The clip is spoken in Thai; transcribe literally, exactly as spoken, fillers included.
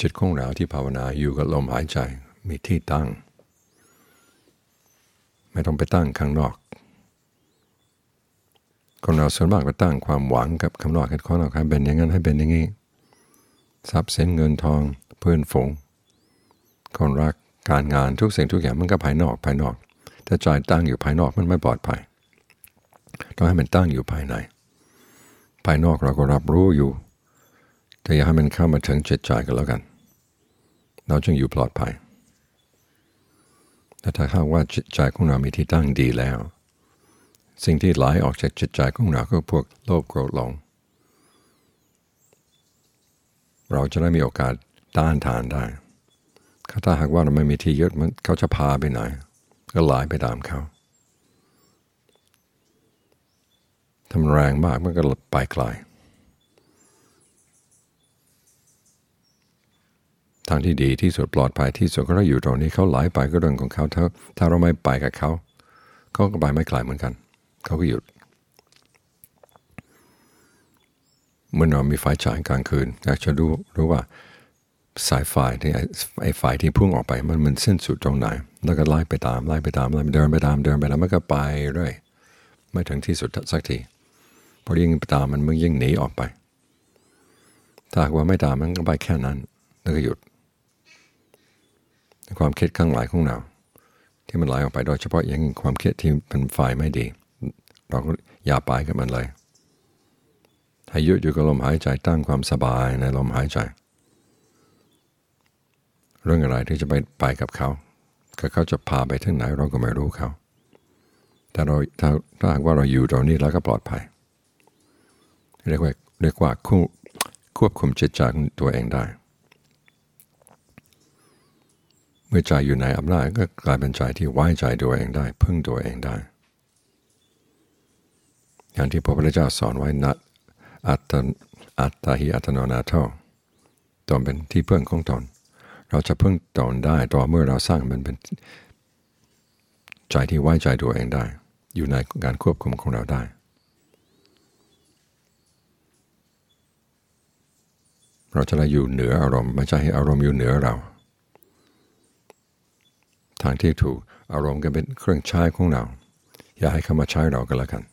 จิตของเราที่ภาวนาอยู่กับลมหายใจมีที่ตั้งไม่ต้องไปตั้งข้างนอกคนเราส่วนมากไปตั้งความหวังกับข้างนอกกันข้างนอกให้เป็นอย่างนั้นให้เป็นอย่างนี้ทรัพย์สินเงินทองเพื่อนฝูงคนรักการงานทุกสิ่งทุกอย่างมันก็ภายนอกภายนอกถ้าใจตั้งอยู่ภายนอกมันไม่ปลอดภัยต้องให้มันตั้งอยู่ภายในภายนอกเราก็รับรู้อยู่แต่อย่าให้มันเข้ามาถึงจิตใจกันแล้วกันเราจึงอยู่ปลอดภัยแต่ถ้าหากว่าจิตใจของเรามีที่ตั้งดีแล้วสิ่งที่ไหลออกจากจิตใจของเราก็พวกโลภโกรธหลงเราจะได้มีโอกาสต้านทานได้ถ้าหากว่าเราไม่มีที่ยึดมันเขาจะพาไปไหนก็ไหลไปตามเขาทำแรงมากมันก็ไปไกลทางที่ดีที่สุดปลอดภัยที่สุดก็เราอยู่ตรงนี้เขาไหลไปก็เรื่องของเขาถ้าถ้าเราไม่ไปกับเขาเขาก็ไปไม่ไกลเหมือนกันเขาก็หยุดเมื่อเรามีไฟฉายกลางคืนอยากจะรู้รู้ว่าสายไฟที่ไอ้ไฟที่พุ่งออกไปมันมันสิ้นสุดตรงไหนแล้วก็ไล่ไปตามไล่ไปตามไล่เดินไปตามเดินไปแล้วมันก็ไปเรื่อยไม่ถึงที่สุดสักทีพอยิ่งไปตามมันมันยิ่งหนีออกไปถ้าหากว่าไม่ตามมันก็ไปแค่นั้นแล้วก็หยุดความคิดข้างหลายของเราที่มันไหลออกไปโดยเฉพาะอย่างความคิดที่เป็นฝ่ายไม่ดีเราก็อย่าไปกับมันเลยให้หยุดอยู่กับลมหายใจตั้งความสบายในลมหายใจเรื่องอะไรที่จะไปไปกับเขาก็เขาจะพาไปถึงไหนเราก็ไม่รู้เขาแต่เราถ้าถ้าหากว่าเราอยู่ตรงนี้แล้วก็ปลอดภัยเรียกว่าเรียกว่าควบคุมจิตใจตัวเองได้เมื่อใจอยู่ในอำนาจก็กลายเป็นใจที่ไว้ใจตัวเองได้พึ่งตัวเองได้อย่างที่พระพุทธเจ้าสอนไว้นัตอัตอัตตาหิอัตโนนาโถตนเป็นที่พึ่งของตนเราจะพึ่งตนได้ต่อเมื่อเราสร้างมันเป็นใจที่ไว้ใจตัวเองได้อยู่ในการควบคุมของเราได้เราจะได้อยู่เหนืออารมณ์ไม่ใช่ให้อารมณ์อยู่เหนือเราทางที่ถูกอารมณ์ก็เป็นเครื่องใช้ของเราอย่าให้เขามาใช้เราก็แล้วกัน